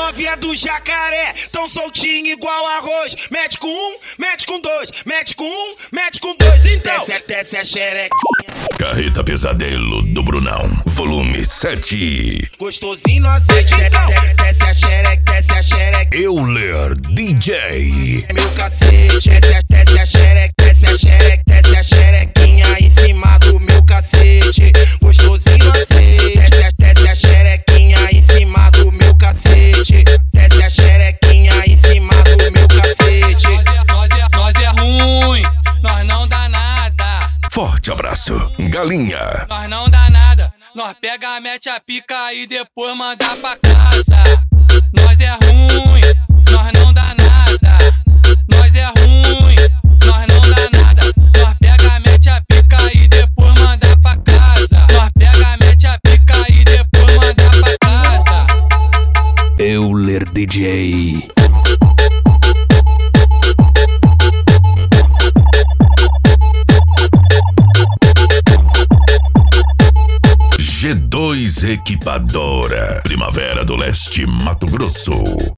novinha do Jacaré, tão soltinho igual arroz. Mete com um, mete com dois, mete com um, mete com dois. Então, desce a xerequinha. Carreta Pesadelo do Brunão, volume 7. Gostosinho no azeite, desce a xereca, desce a xereca. Euler DJ. Meu cacete, desce a xereca, desce a xereca, desce a xerequinha em cima do meu cacete. Gostosinho no azeite, desce a xerequinha em cima do meu cacete. Desce a xerequinha em cima do meu cacete. Nós é ruim, nós não dá nada. Forte abraço, galinha. Nós não dá nada, nós pega, mete a pica e depois manda pra casa. Nós é ruim, nós não dá nada. Nós é ruim, nós não dá nada. Nós pega, mete a pica e depois manda pra casa. Nós pega, mete a pica e depois manda pra casa. Euler DJ. G2 Equipadora, Primavera do Leste, Mato Grosso.